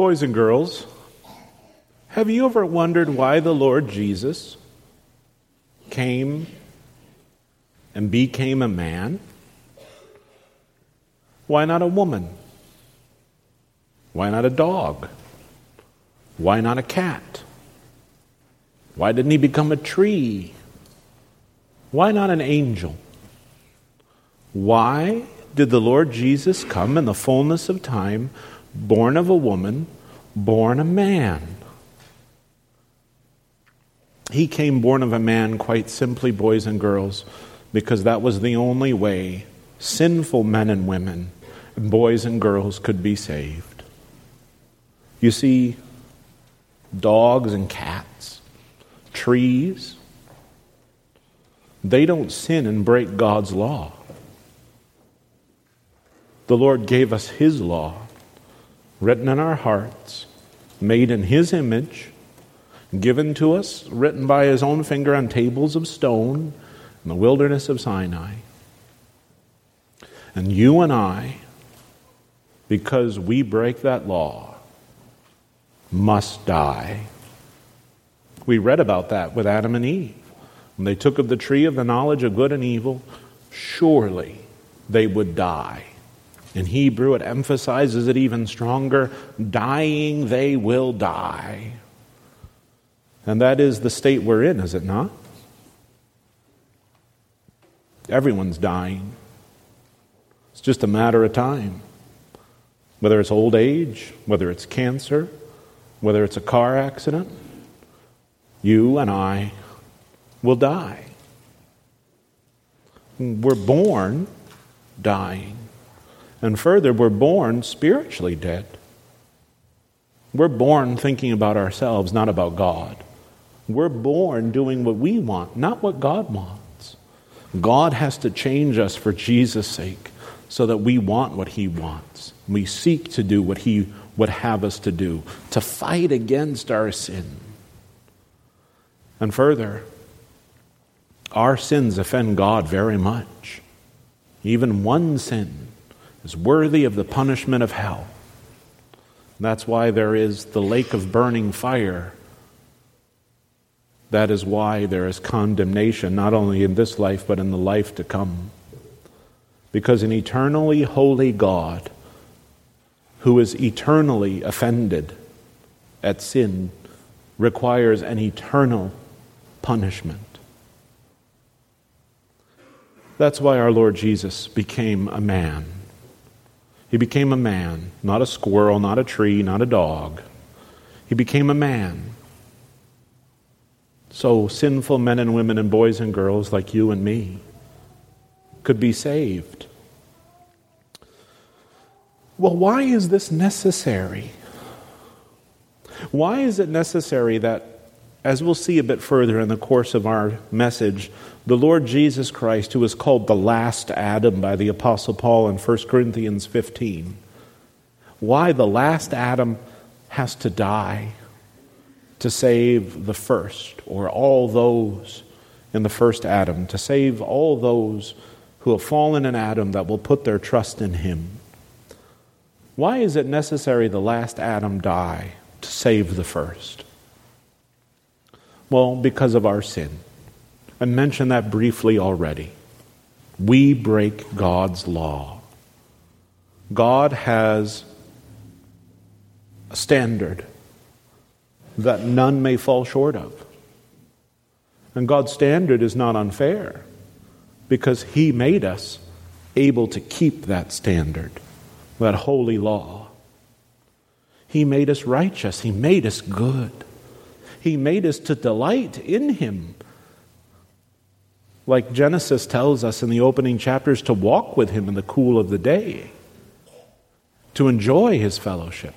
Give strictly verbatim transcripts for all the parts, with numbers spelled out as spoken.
Boys and girls, have you ever wondered why the Lord Jesus came and became a man? Why not a woman? Why not a dog? Why not a cat? Why didn't he become a tree? Why not an angel? Why did the Lord Jesus come in the fullness of time, born of a woman, born a man? He came born of a man quite simply, boys and girls, because that was the only way sinful men and women, boys and girls, could be saved. You see, dogs and cats, trees, they don't sin and break God's law. The Lord gave us His law, written in our hearts, made in His image, given to us, written by His own finger on tables of stone in the wilderness of Sinai. And you and I, because we break that law, must die. We read about that with Adam and Eve. When they took of the tree of the knowledge of good and evil, surely they would die. In Hebrew, it emphasizes it even stronger. Dying, they will die. And that is the state we're in, is it not? Everyone's dying. It's just a matter of time. Whether it's old age, whether it's cancer, whether it's a car accident, you and I will die. We're born dying. And further, we're born spiritually dead. We're born thinking about ourselves, not about God. We're born doing what we want, not what God wants. God has to change us for Jesus' sake so that we want what He wants. We seek to do what He would have us to do, to fight against our sin. And further, our sins offend God very much. Even one sin is worthy of the punishment of hell. That's why there is the lake of burning fire. That is why there is condemnation, not only in this life, but in the life to come. Because an eternally holy God, who is eternally offended at sin, requires an eternal punishment. That's why our Lord Jesus became a man. He became a man, not a squirrel, not a tree, not a dog. He became a man. So sinful men and women and boys and girls like you and me could be saved. Well, why is this necessary? Why is it necessary that, as we'll see a bit further in the course of our message, the Lord Jesus Christ, who is called the last Adam by the Apostle Paul in First Corinthians fifteen, why the last Adam has to die to save the first, or all those in the first Adam, to save all those who have fallen in Adam that will put their trust in Him. Why is it necessary the last Adam die to save the first? Well, because of our sin. I mentioned that briefly already. We break God's law. God has a standard that none may fall short of. And God's standard is not unfair, because He made us able to keep that standard, that holy law. He made us righteous. He made us good. He made us to delight in Him. Like Genesis tells us in the opening chapters, to walk with Him in the cool of the day, to enjoy His fellowship.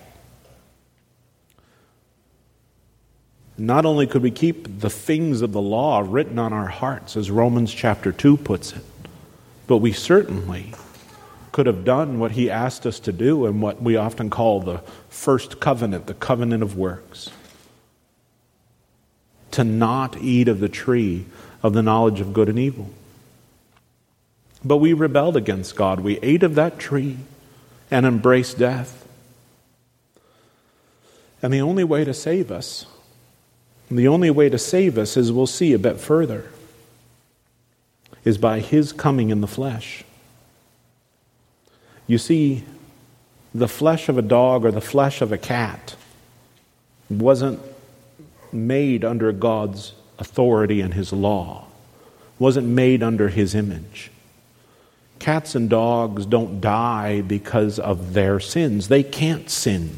Not only could we keep the things of the law written on our hearts, as Romans chapter two puts it, but we certainly could have done what He asked us to do in what we often call the first covenant, the covenant of works. To not eat of the tree of the knowledge of good and evil. But we rebelled against God. We ate of that tree and embraced death. And the only way to save us, the only way to save us, as we'll see a bit further, is by his coming in the flesh. You see, the flesh of a dog or the flesh of a cat wasn't made under God's authority and his law, wasn't made under his image. Cats and dogs don't die because of their sins. They can't sin.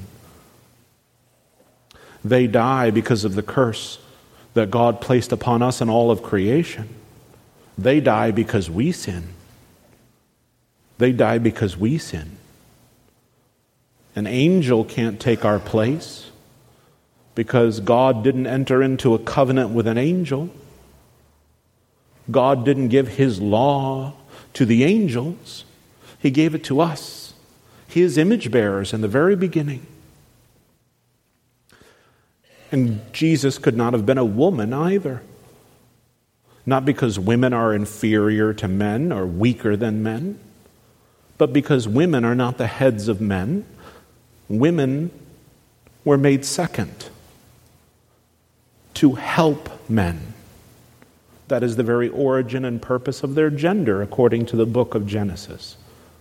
They die because of the curse that God placed upon us and all of creation. They die because we sin. They die because we sin. An angel can't take our place because God didn't enter into a covenant with an angel. God didn't give his law to the angels. He gave it to us, his image bearers in the very beginning. And Jesus could not have been a woman either. Not because women are inferior to men or weaker than men, but because women are not the heads of men. Women were made second to help men. That is the very origin and purpose of their gender, according to the book of Genesis.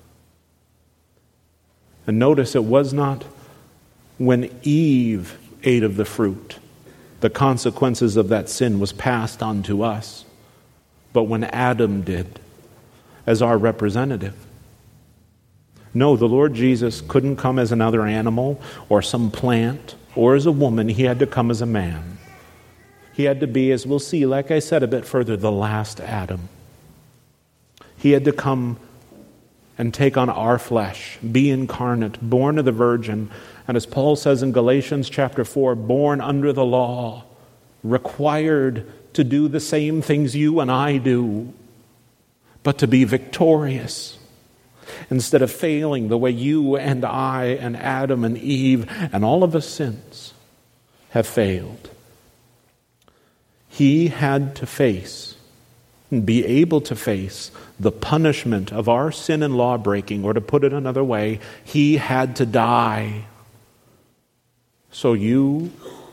And notice it was not when Eve ate of the fruit, the consequences of that sin was passed on to us, but when Adam did, as our representative. No, the Lord Jesus couldn't come as another animal or some plant or as a woman. He had to come as a man. He had to be, as we'll see, like I said a bit further, the last Adam. He had to come and take on our flesh, be incarnate, born of the Virgin, and as Paul says in Galatians chapter four, born under the law, required to do the same things you and I do, but to be victorious. Instead of failing the way you and I and Adam and Eve and all of us since have failed. He had to face and be able to face the punishment of our sin and law breaking, or to put it another way, he had to die. So you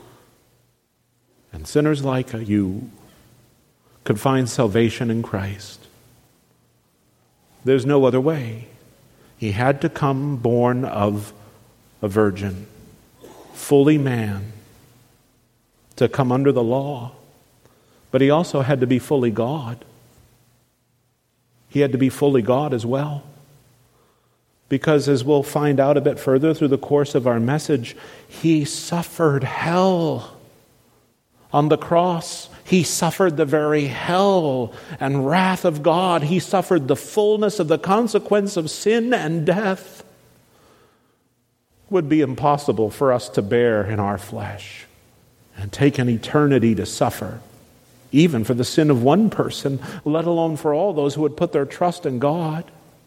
and sinners like you could find salvation in Christ. There's no other way. He had to come born of a virgin, fully man, to come under the law. But he also had to be fully God. He had to be fully God as well. Because as we'll find out a bit further through the course of our message, he suffered hell. On the cross, he suffered the very hell and wrath of God. He suffered the fullness of the consequence of sin and death. It would be impossible for us to bear in our flesh and take an eternity to suffer, even for the sin of one person, let alone for all those who would put their trust in God.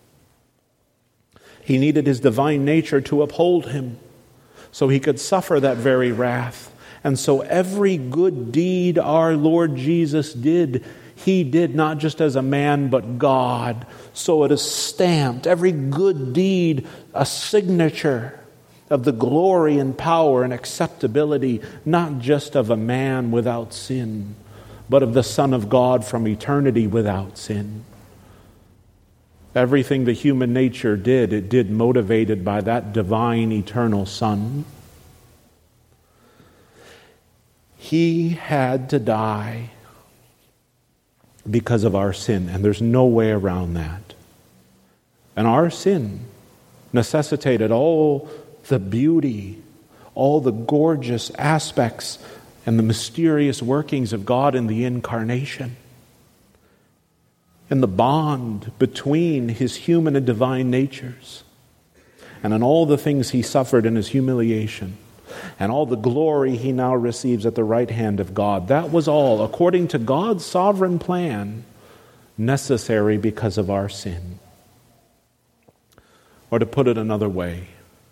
He needed his divine nature to uphold him so he could suffer that very wrath. And so every good deed our Lord Jesus did, he did not just as a man, but God. So it is stamped, every good deed, a signature of the glory and power and acceptability, not just of a man without sin, but of the Son of God from eternity without sin. Everything the human nature did, it did motivated by that divine eternal Son. He had to die because of our sin, and there's no way around that. And our sin necessitated all the beauty, all the gorgeous aspects and the mysterious workings of God in the incarnation, in the bond between his human and divine natures, and in all the things he suffered in his humiliation, and all the glory he now receives at the right hand of God. That was all, according to God's sovereign plan, necessary because of our sin. Or to put it another way,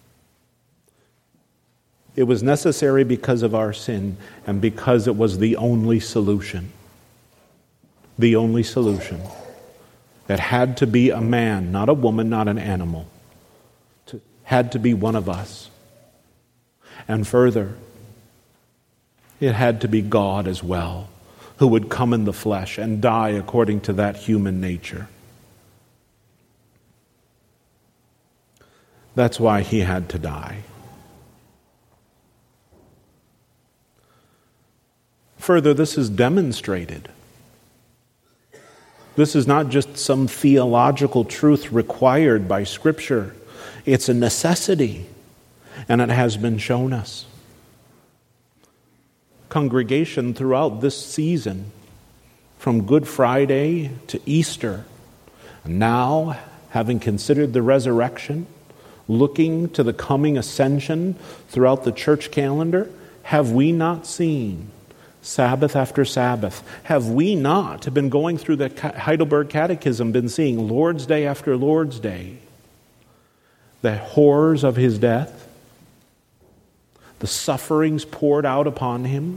it was necessary because of our sin and because it was the only solution. The only solution. That had to be a man, not a woman, not an animal. It had to be one of us. And further, it had to be God as well, who would come in the flesh and die according to that human nature. That's why he had to die. Further, this is demonstrated. This is not just some theological truth required by Scripture. It's a necessity, and it has been shown us. Congregation, throughout this season, from Good Friday to Easter, now, having considered the resurrection, looking to the coming ascension throughout the church calendar, have we not seen Sabbath after Sabbath? Have we not been going through the Heidelberg Catechism, been seeing Lord's Day after Lord's Day, the horrors of his death, the sufferings poured out upon him?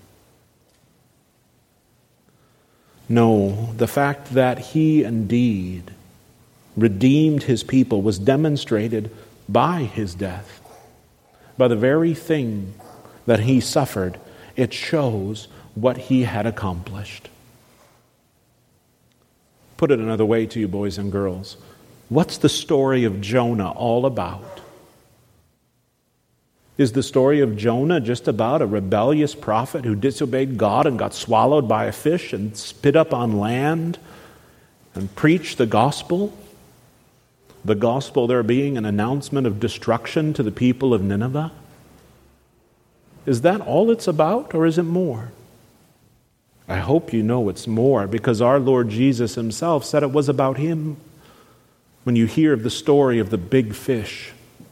No, the fact that he indeed redeemed his people was demonstrated by his death. By the very thing that he suffered, it shows what he had accomplished. Put it another way to you, boys and girls. What's the story of Jonah all about? Is the story of Jonah just about a rebellious prophet who disobeyed God and got swallowed by a fish and spit up on land and preached the gospel? The gospel there being an announcement of destruction to the people of Nineveh? Is that all it's about, or is it more? I hope you know it's more, because our Lord Jesus himself said it was about him. When you hear of the story of the big fish,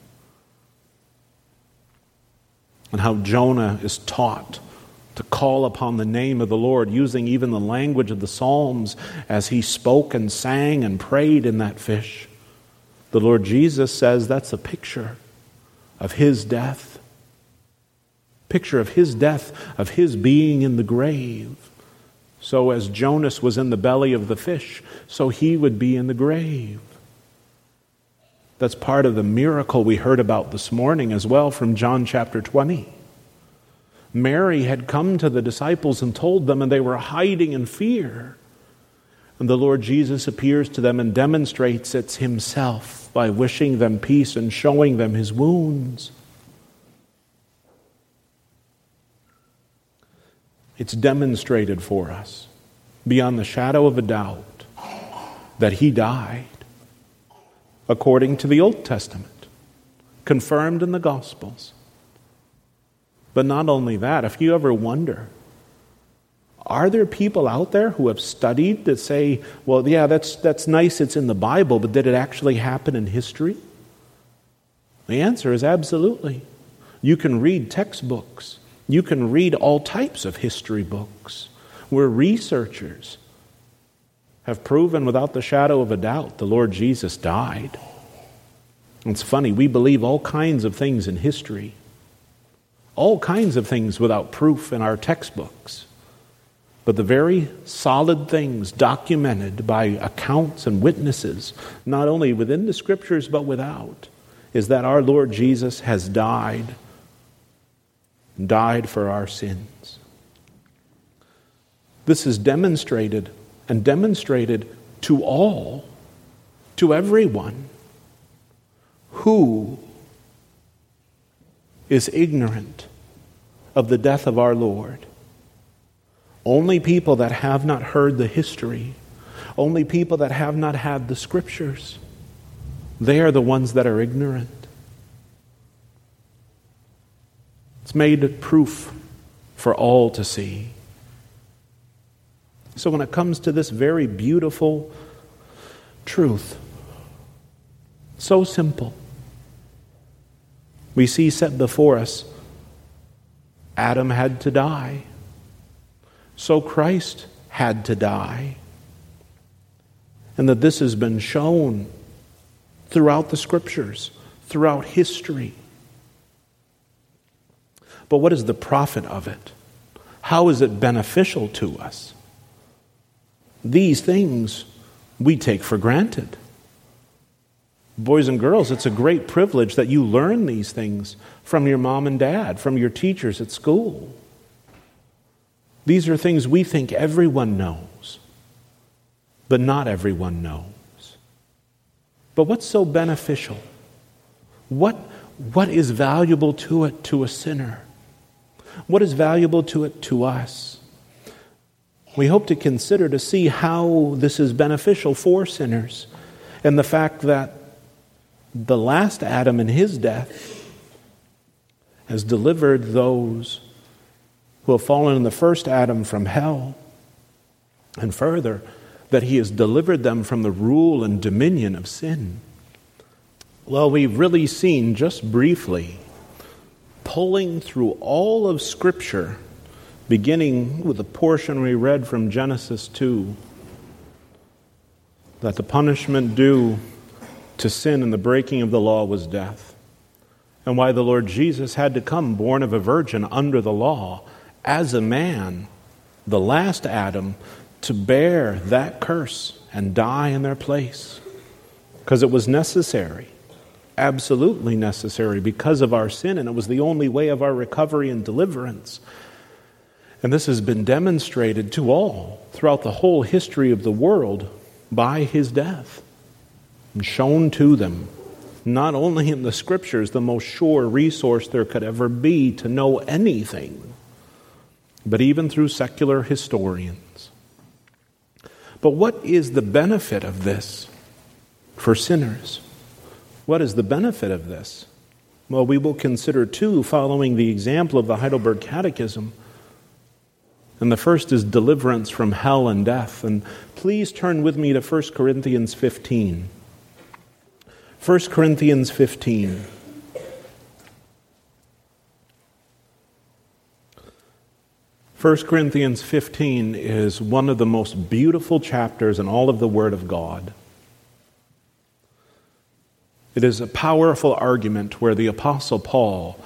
and how Jonah is taught to call upon the name of the Lord, using even the language of the Psalms as he spoke and sang and prayed in that fish. The Lord Jesus says that's a picture of his death. Picture of his death, of his being in the grave. So as Jonas was in the belly of the fish, so he would be in the grave. That's part of the miracle we heard about this morning as well from John chapter twenty. Mary had come to the disciples and told them, and they were hiding in fear. And the Lord Jesus appears to them and demonstrates it himself by wishing them peace and showing them his wounds. It's demonstrated for us, beyond the shadow of a doubt, that he died according to the Old Testament, confirmed in the Gospels. But not only that, if you ever wonder, are there people out there who have studied that say, well, yeah, that's that's nice, it's in the Bible, but did it actually happen in history? The answer is absolutely. You can read textbooks. You can read all types of history books where researchers have proven without the shadow of a doubt the Lord Jesus died. It's funny, we believe all kinds of things in history, all kinds of things without proof in our textbooks. But the very solid things documented by accounts and witnesses, not only within the Scriptures but without, is that our Lord Jesus has died, died for our sins. This is demonstrated and demonstrated to all, to everyone. Who is ignorant of the death of our Lord? Only people that have not heard the history, only people that have not had the Scriptures. They are the ones that are ignorant. It's made proof for all to see. So when it comes to this very beautiful truth, so simple, we see set before us, Adam had to die. So Christ had to die. And that this has been shown throughout the Scriptures, throughout history. But what is the profit of it? How is it beneficial to us? These things we take for granted. Boys and girls, it's a great privilege that you learn these things from your mom and dad, from your teachers at school. These are things we think everyone knows, but not everyone knows. But what's so beneficial? What, what is valuable to it to a sinner? What is valuable to it to us? We hope to consider to see how this is beneficial for sinners, and the fact that the last Adam in his death has delivered those who have fallen in the first Adam from hell, and further, that he has delivered them from the rule and dominion of sin. Well, we've really seen just briefly, pulling through all of Scripture, beginning with the portion we read from Genesis two, that the punishment due to sin and the breaking of the law was death, and why the Lord Jesus had to come born of a virgin under the law as a man, the last Adam, to bear that curse and die in their place, because it was necessary, absolutely necessary, because of our sin, and it was the only way of our recovery and deliverance. And this has been demonstrated to all throughout the whole history of the world by his death, and shown to them, not only in the Scriptures, the most sure resource there could ever be to know anything, but even through secular historians. But what is the benefit of this for sinners? What is the benefit of this? Well, we will consider two following the example of the Heidelberg Catechism. And the first is deliverance from hell and death. And please turn with me to First Corinthians fifteen. First Corinthians fifteen. First Corinthians fifteen is one of the most beautiful chapters in all of the Word of God. It is a powerful argument where the Apostle Paul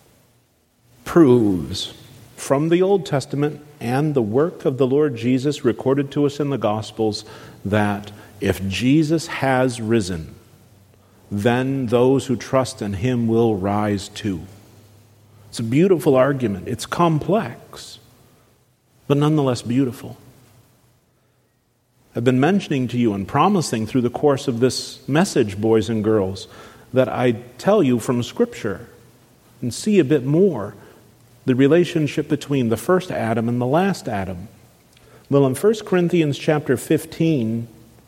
proves from the Old Testament and the work of the Lord Jesus recorded to us in the Gospels that if Jesus has risen, then those who trust in him will rise too. It's a beautiful argument. It's complex, but nonetheless beautiful. I've been mentioning to you and promising through the course of this message, boys and girls, that I tell you from Scripture and see a bit more the relationship between the first Adam and the last Adam. Well, in First Corinthians chapter fifteen,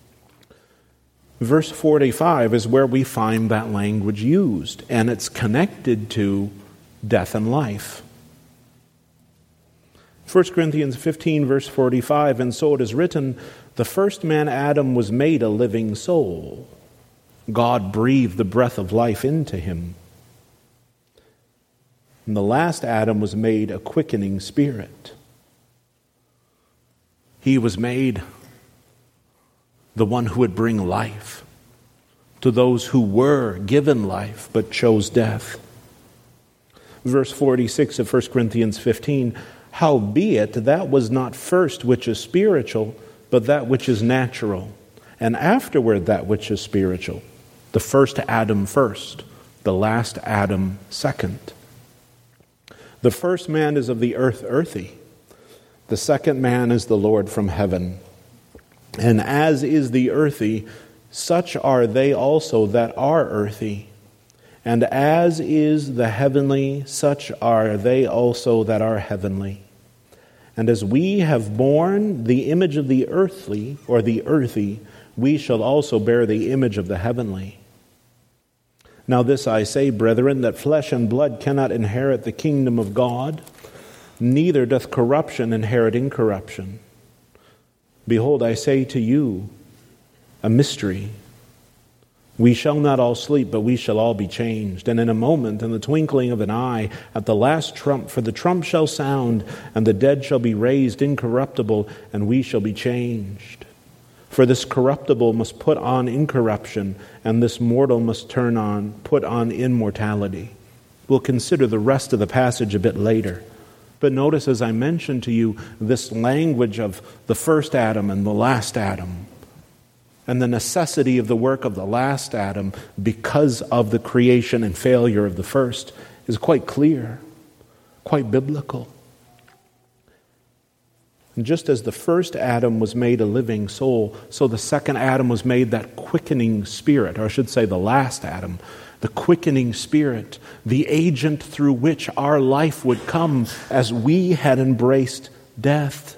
verse forty-five is where we find that language used, and it's connected to death and life. First Corinthians fifteen, verse forty-five, and so it is written, the first man, Adam, was made a living soul. God breathed the breath of life into him. And the last Adam was made a quickening spirit. He was made the one who would bring life to those who were given life but chose death. Verse forty-six of First Corinthians fifteen, howbeit that was not first which is spiritual, but that which is natural, and afterward that which is spiritual. The first Adam first, the last Adam second. The first man is of the earth earthy. The second man is the Lord from heaven. And as is the earthy, such are they also that are earthy. And as is the heavenly, such are they also that are heavenly. And as we have borne the image of the earthly, or the earthy, we shall also bear the image of the heavenly. Now this I say, brethren, that flesh and blood cannot inherit the kingdom of God, neither doth corruption inherit incorruption. Behold, I say to you a mystery. We shall not all sleep, but we shall all be changed. And in a moment, in the twinkling of an eye, at the last trump, for the trump shall sound, and the dead shall be raised incorruptible, and we shall be changed. For this corruptible must put on incorruption, and this mortal must turn on, put on immortality. We'll consider the rest of the passage a bit later. But notice, as I mentioned to you, this language of the first Adam and the last Adam. and the necessity of the work of the last Adam because of the creation and failure of the first is quite clear, quite biblical. And just as the first Adam was made a living soul, so the second Adam was made that quickening spirit, or I should say the last Adam, the quickening spirit, the agent through which our life would come as we had embraced death.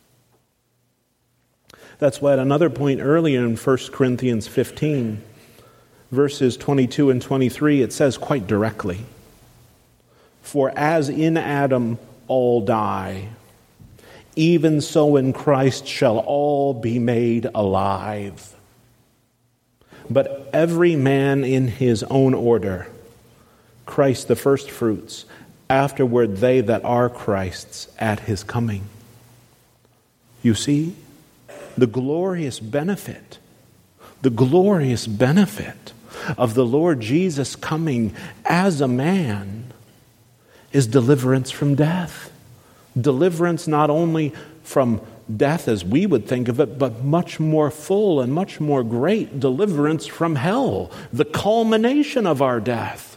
That's why at another point earlier in First Corinthians fifteen, verses twenty-two and twenty-three, it says quite directly, "For as in Adam all die, even so in Christ shall all be made alive. But every man in his own order, Christ the first fruits, afterward they that are Christ's at his coming." You see, the glorious benefit, the glorious benefit of the Lord Jesus coming as a man is deliverance from death. Deliverance not only from death as we would think of it, but much more full and much more great deliverance from hell, the culmination of our death.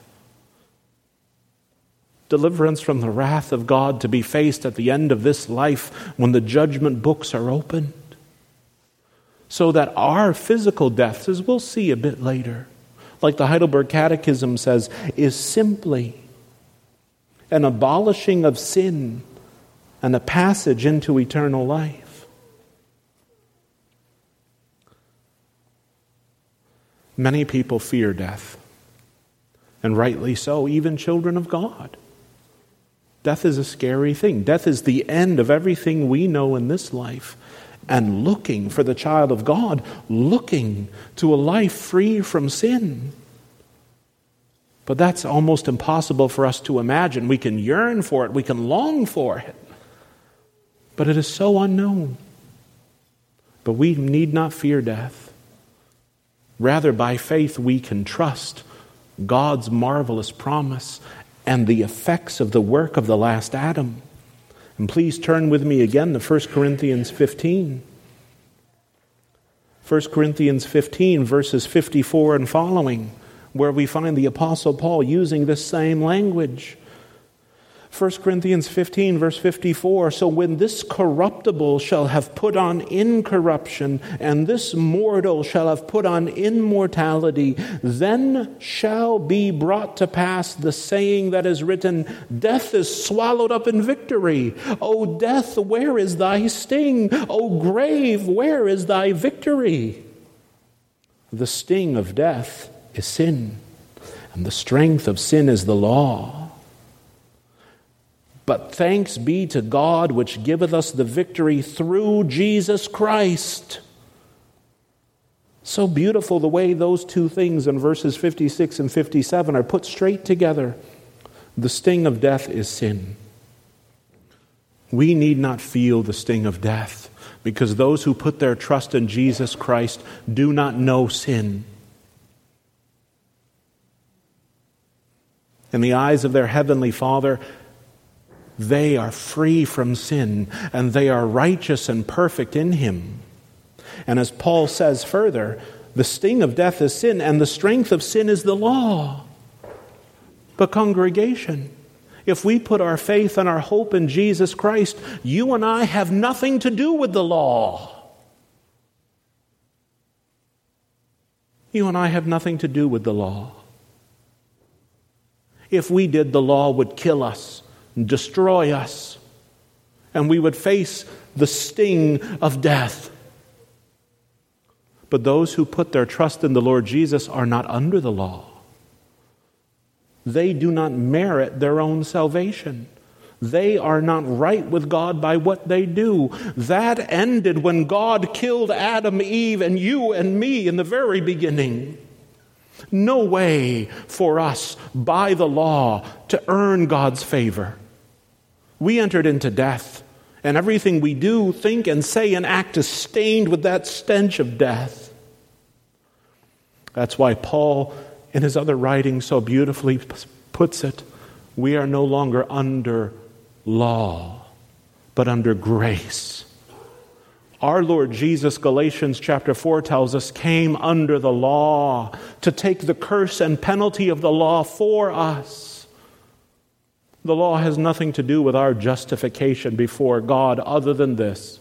Deliverance from the wrath of God to be faced at the end of this life when the judgment books are opened. So that our physical deaths, as we'll see a bit later, like the Heidelberg Catechism says, is simply an abolishing of sin and a passage into eternal life. Many people fear death, and rightly so, even children of God. Death is a scary thing. Death is the end of everything we know in this life. And looking for the child of God, looking to a life free from sin. But that's almost impossible for us to imagine. We can yearn for it, we can long for it, but it is so unknown. But we need not fear death. Rather, by faith, we can trust God's marvelous promise and the effects of the work of the last Adam. And please turn with me again to First Corinthians fifteen. First Corinthians fifteen, verses fifty-four and following, where we find the Apostle Paul using this same language. First Corinthians fifteen, verse fifty-four, "So when this corruptible shall have put on incorruption, and this mortal shall have put on immortality, then shall be brought to pass the saying that is written, Death is swallowed up in victory. O death, where is thy sting? O grave, where is thy victory?" The sting of death is sin, and the strength of sin is the law. But thanks be to God, which giveth us the victory through Jesus Christ. So beautiful the way those two things in verses fifty-six and fifty-seven are put straight together. The sting of death is sin. We need not feel the sting of death, because those who put their trust in Jesus Christ do not know sin. In the eyes of their heavenly Father, they are free from sin, and they are righteous and perfect in Him. And as Paul says further, the sting of death is sin, and the strength of sin is the law. But congregation, if we put our faith and our hope in Jesus Christ, you and I have nothing to do with the law. You and I have nothing to do with the law. If we did, the law would kill us, destroy us, and we would face the sting of death. But those who put their trust in the Lord Jesus are not under the law. They do not merit their own salvation. They are not right with God by what they do. That ended when God killed Adam, Eve, and you and me in the very beginning. No way for us by the law to earn God's favor. We entered into death, and everything we do, think, and say and act is stained with that stench of death. That's why Paul, in his other writings, so beautifully puts it, we are no longer under law, but under grace. Our Lord Jesus, Galatians chapter four tells us, came under the law to take the curse and penalty of the law for us. The law has nothing to do with our justification before God other than this.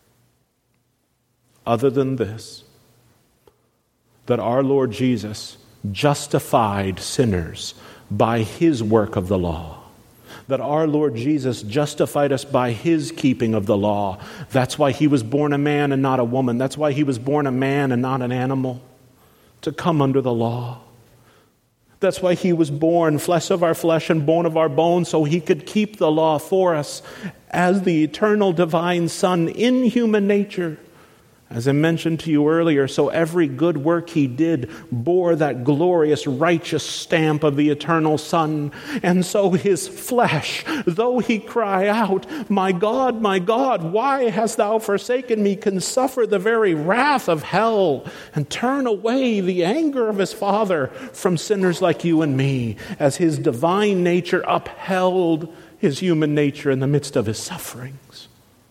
Other than this. That our Lord Jesus justified sinners by His work of the law. That our Lord Jesus justified us by His keeping of the law. That's why He was born a man and not a woman. That's why He was born a man and not an animal, to come under the law. That's why He was born flesh of our flesh and bone of our bones, so He could keep the law for us as the eternal divine Son in human nature. As I mentioned to you earlier, so every good work He did bore that glorious righteous stamp of the eternal Son. And so His flesh, though He cry out, "My God, my God, why hast Thou forsaken me?" can suffer the very wrath of hell and turn away the anger of His Father from sinners like you and me, as His divine nature upheld His human nature in the midst of His sufferings.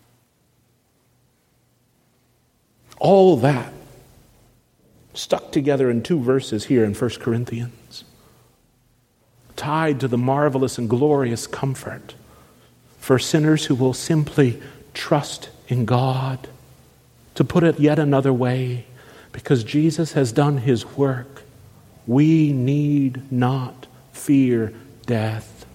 All that stuck together in two verses here in First Corinthians, tied to the marvelous and glorious comfort for sinners who will simply trust in God. To put it yet another way, because Jesus has done His work, we need not fear death.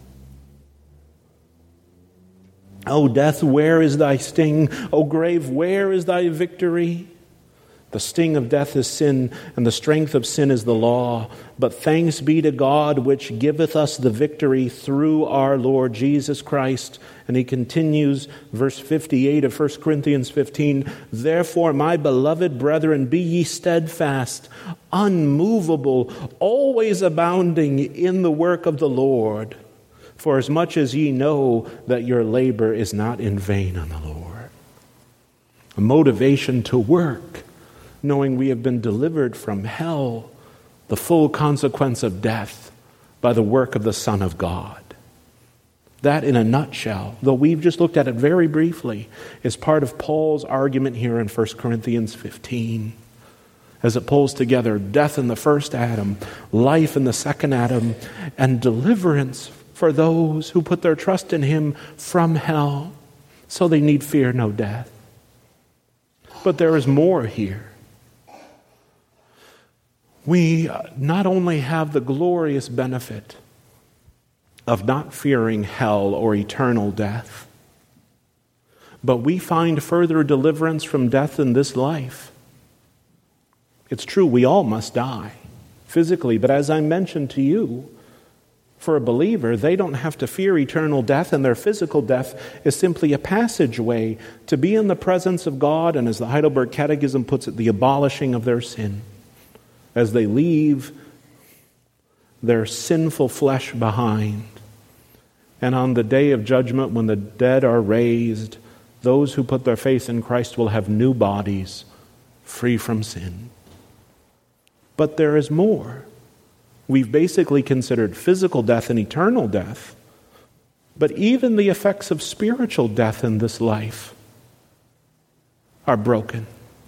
O death, where is thy sting? O grave, where is thy victory? The sting of death is sin, and the strength of sin is the law. But thanks be to God, which giveth us the victory through our Lord Jesus Christ. And he continues, verse fifty-eight of First Corinthians fifteen, "Therefore, my beloved brethren, be ye steadfast, unmovable, always abounding in the work of the Lord. For as much as ye know that your labor is not in vain on the Lord." A motivation to work, knowing we have been delivered from hell, the full consequence of death, by the work of the Son of God. That, in a nutshell, though we've just looked at it very briefly, is part of Paul's argument here in First Corinthians fifteen. As it pulls together death in the first Adam, life in the second Adam, and deliverance for those who put their trust in Him from hell, so they need fear no death. But there is more here. We not only have the glorious benefit of not fearing hell or eternal death, but we find further deliverance from death in this life. It's true, we all must die physically, but as I mentioned to you, for a believer, they don't have to fear eternal death, and their physical death is simply a passageway to be in the presence of God, and as the Heidelberg Catechism puts it, the abolishing of their sin. As they leave their sinful flesh behind. And on the day of judgment, when the dead are raised, those who put their faith in Christ will have new bodies, free from sin. But there is more. We've basically considered physical death and eternal death, but even the effects of spiritual death in this life are broken.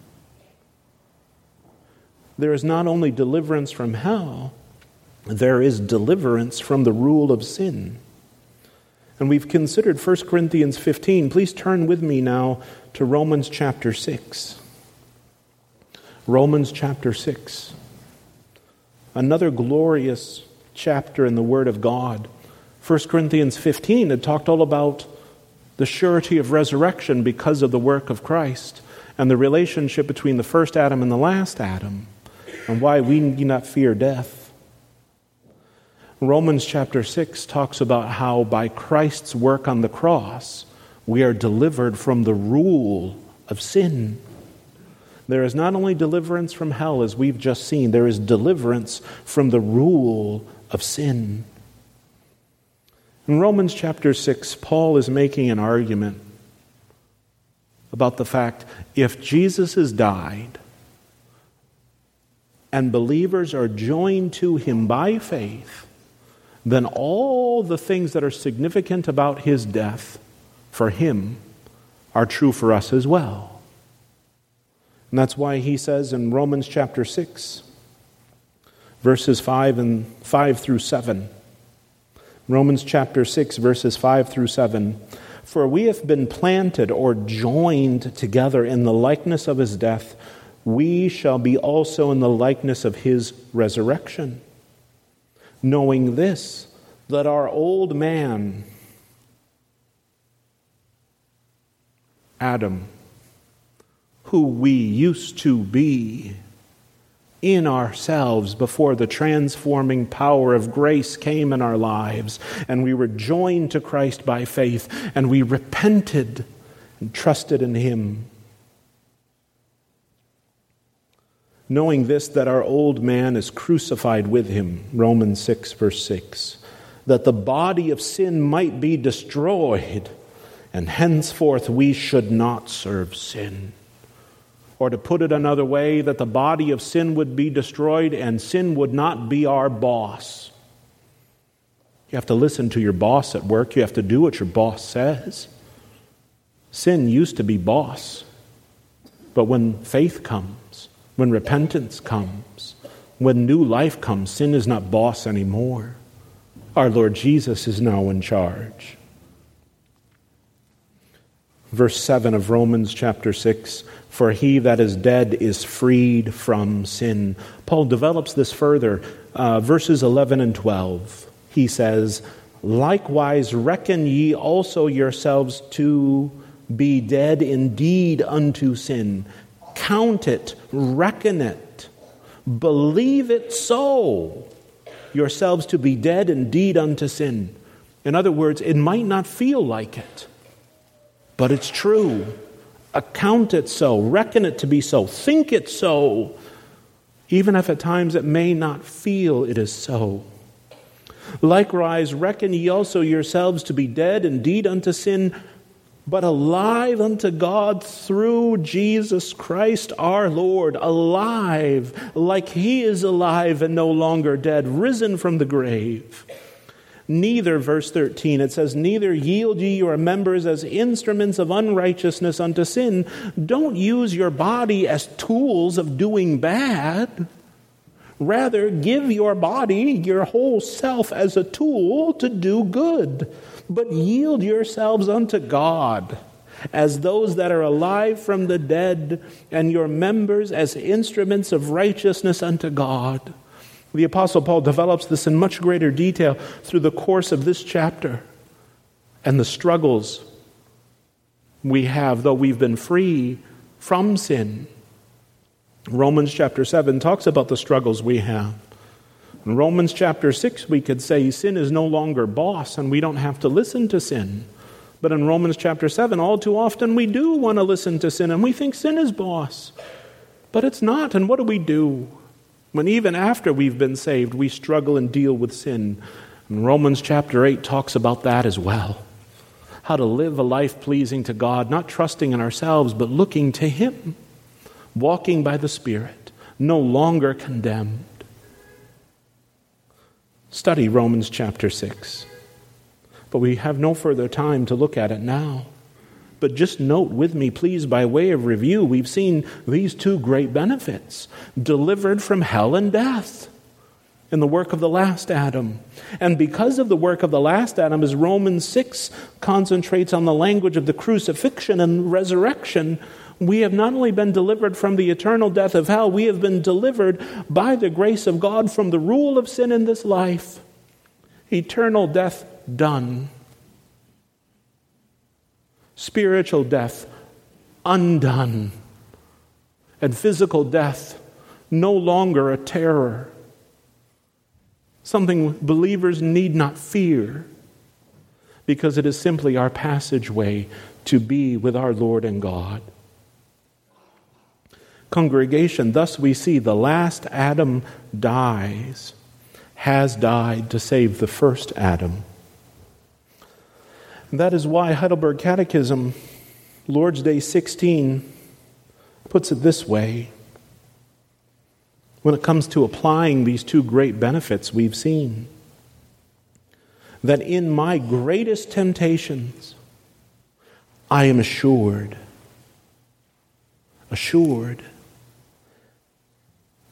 There is not only deliverance from hell, there is deliverance from the rule of sin. And we've considered First Corinthians fifteen. Please turn with me now to Romans chapter six. Romans chapter six. Another glorious chapter in the Word of God. First Corinthians fifteen had talked all about the surety of resurrection because of the work of Christ and the relationship between the first Adam and the last Adam, and why we need not fear death. Romans chapter six talks about how by Christ's work on the cross, we are delivered from the rule of sin. There is not only deliverance from hell, as we've just seen, there is deliverance from the rule of sin. In Romans chapter six, Paul is making an argument about the fact if Jesus has died and believers are joined to Him by faith, then all the things that are significant about His death for Him are true for us as well. And that's why he says in Romans chapter six, verses five and five through seven. Romans chapter six, verses five through seven. For we have been planted or joined together in the likeness of his death, we shall be also in the likeness of his resurrection. Knowing this, that our old man, Adam, who we used to be in ourselves before the transforming power of grace came in our lives, and we were joined to Christ by faith, and we repented and trusted in him. Knowing this, that our old man is crucified with him, Romans six, verse six, that the body of sin might be destroyed, and henceforth we should not serve sin. Or to put it another way, that the body of sin would be destroyed and sin would not be our boss. You have to listen to your boss at work. You have to do what your boss says. Sin used to be boss. But when faith comes, when repentance comes, when new life comes, sin is not boss anymore. Our Lord Jesus is now in charge. Verse seven of Romans chapter six, for he that is dead is freed from sin. Paul develops this further. Uh, verses eleven and twelve, he says, likewise reckon ye also yourselves to be dead indeed unto sin. Count it, reckon it, believe it so, yourselves to be dead indeed unto sin. In other words, it might not feel like it, but it's true. Account it so, reckon it to be so, think it so, even if at times it may not feel it is so. Likewise, reckon ye also yourselves to be dead indeed unto sin, but alive unto God through Jesus Christ our Lord. Alive, like he is alive and no longer dead, risen from the grave. Neither, verse thirteen, it says, neither yield ye your members as instruments of unrighteousness unto sin. Don't use your body as tools of doing bad. Rather, give your body, your whole self, as a tool to do good. But yield yourselves unto God as those that are alive from the dead, and your members as instruments of righteousness unto God. The Apostle Paul develops this in much greater detail through the course of this chapter and the struggles we have, though we've been free from sin. Romans chapter seven talks about the struggles we have. In Romans chapter six, we could say sin is no longer boss and we don't have to listen to sin. But in Romans chapter seven, all too often we do want to listen to sin and we think sin is boss. But it's not. And what do we do? When even after we've been saved, we struggle and deal with sin. And Romans chapter eight talks about that as well. How to live a life pleasing to God, not trusting in ourselves, but looking to him. Walking by the Spirit, no longer condemned. Study Romans chapter six. But we have no further time to look at it now. But just note with me, please, by way of review, we've seen these two great benefits. Delivered from hell and death in the work of the last Adam. And because of the work of the last Adam, as Romans six concentrates on the language of the crucifixion and resurrection, we have not only been delivered from the eternal death of hell, we have been delivered by the grace of God from the rule of sin in this life. Eternal death done. Spiritual death undone. And physical death no longer a terror. Something believers need not fear, because it is simply our passageway to be with our Lord and God. Congregation, thus we see the last Adam dies, has died to save the first Adam. And that is why Heidelberg Catechism, Lord's Day sixteen, puts it this way. When it comes to applying these two great benefits we've seen, that in my greatest temptations, I am assured, assured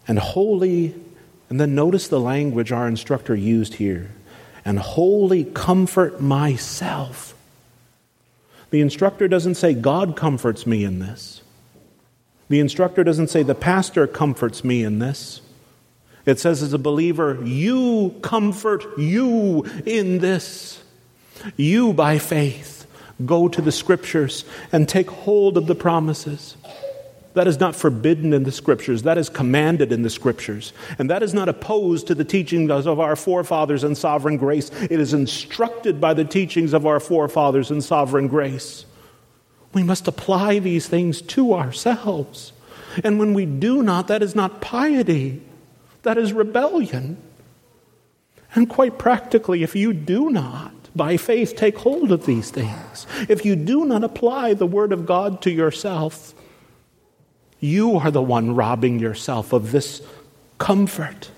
And wholly, and then notice the language our instructor used here, and wholly comfort myself. The instructor doesn't say God comforts me in this. The instructor doesn't say the pastor comforts me in this. It says as a believer, you comfort you in this. You, by faith, go to the Scriptures and take hold of the promises. That is not forbidden in the Scriptures. That is commanded in the Scriptures. And that is not opposed to the teachings of our forefathers in sovereign grace. It is instructed by the teachings of our forefathers in sovereign grace. We must apply these things to ourselves. And when we do not, that is not piety. That is rebellion. And quite practically, if you do not, by faith, take hold of these things, if you do not apply the Word of God to yourself, you are the one robbing yourself of this comfort.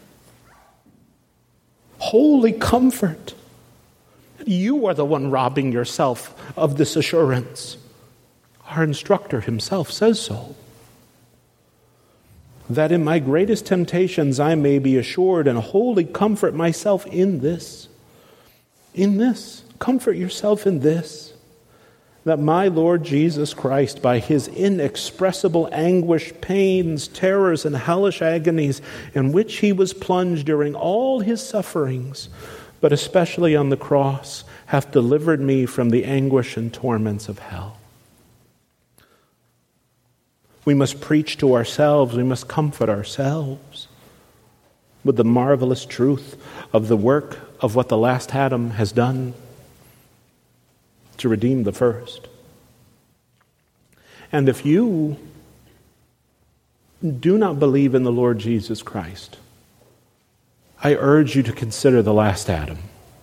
Holy comfort. You are the one robbing yourself of this assurance. Our instructor himself says so. That in my greatest temptations I may be assured and wholly comfort myself in this. In this. Comfort yourself in this. That my Lord Jesus Christ, by his inexpressible anguish, pains, terrors, and hellish agonies in which he was plunged during all his sufferings, but especially on the cross, hath delivered me from the anguish and torments of hell. We must preach to ourselves, we must comfort ourselves with the marvelous truth of the work of what the last Adam has done to redeem the first. And if you do not believe in the Lord Jesus Christ, I urge you to consider the last Adam.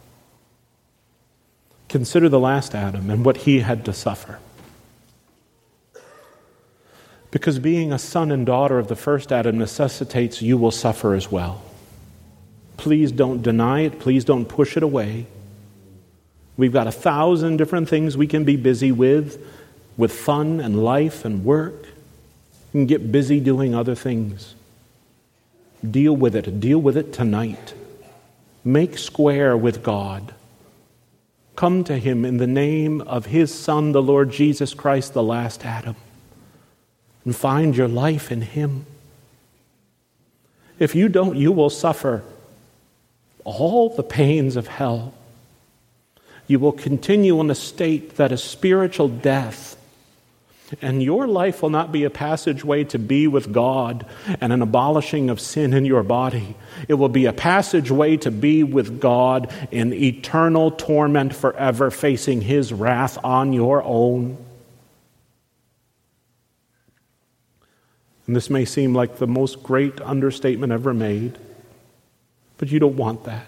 Consider the last Adam and what he had to suffer. Because being a son and daughter of the first Adam necessitates you will suffer as well. Please don't deny it. Please don't push it away. We've got a thousand different things we can be busy with, with fun and life and work. You can get busy doing other things. Deal with it. Deal with it tonight. Make square with God. Come to him in the name of his Son, the Lord Jesus Christ, the last Adam. And find your life in him. If you don't, you will suffer all the pains of hell. You will continue in a state that is spiritual death. And your life will not be a passageway to be with God and an abolishing of sin in your body. It will be a passageway to be with God in eternal torment forever, facing his wrath on your own. And this may seem like the most great understatement ever made, but you don't want that.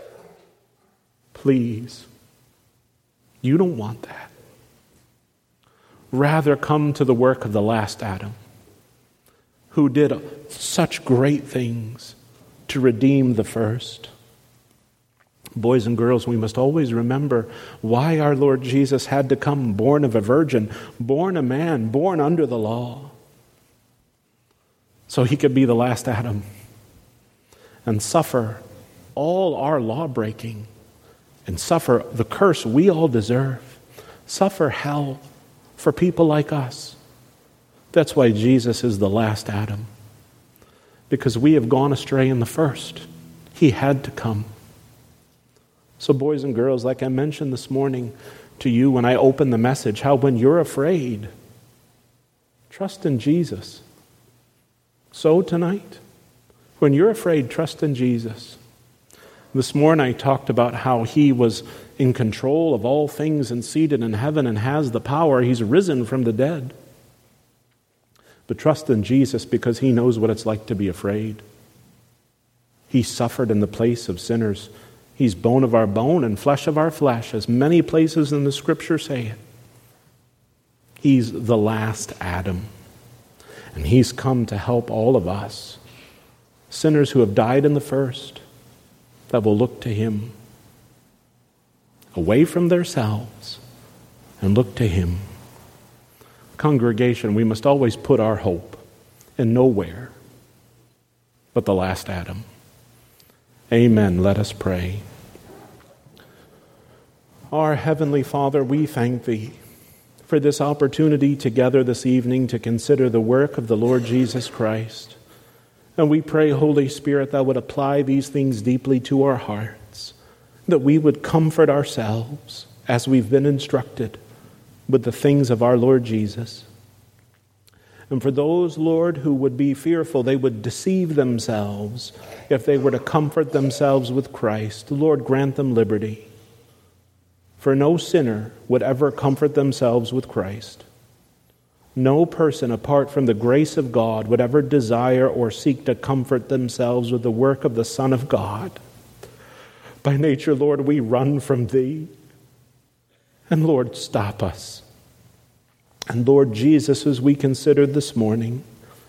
Please. You don't want that. Rather, come to the work of the last Adam, who did such great things to redeem the first. Boys and girls, we must always remember why our Lord Jesus had to come born of a virgin, born a man, born under the law. So he could be the last Adam and suffer all our law breaking and suffer the curse we all deserve. Suffer hell for people like us. That's why Jesus is the last Adam. Because we have gone astray in the first. He had to come. So boys and girls, like I mentioned this morning to you when I opened the message, how when you're afraid, trust in Jesus. So tonight, when you're afraid, trust in Jesus. This morning I talked about how he was in control of all things and seated in heaven and has the power. He's risen from the dead. But trust in Jesus because he knows what it's like to be afraid. He suffered in the place of sinners. He's bone of our bone and flesh of our flesh, as many places in the Scripture say it. He's the last Adam. And he's come to help all of us, sinners who have died in the first, that will look to him, away from themselves, and look to him. Congregation, we must always put our hope in nowhere. but the last Adam. Amen. Let us pray. Our Heavenly Father, we thank Thee for this opportunity together this evening to consider the work of the Lord Jesus Christ. And we pray, Holy Spirit, Thou would apply these things deeply to our hearts, that we would comfort ourselves as we've been instructed with the things of our Lord Jesus. And for those, Lord, who would be fearful, they would deceive themselves if they were to comfort themselves with Christ. Lord, grant them liberty. For no sinner would ever comfort themselves with Christ. No person apart from the grace of God would ever desire or seek to comfort themselves with the work of the Son of God. By nature, Lord, we run from Thee. And Lord, stop us. And Lord Jesus, as we considered this morning,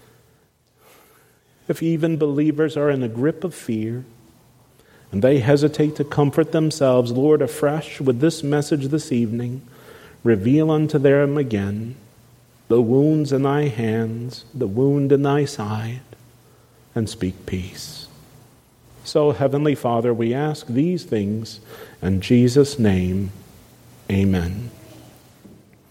if even believers are in the grip of fear, and they hesitate to comfort themselves, Lord, afresh with this message this evening, reveal unto them again the wounds in Thy hands, the wound in Thy side, and speak peace. So, Heavenly Father, we ask these things in Jesus' name, amen.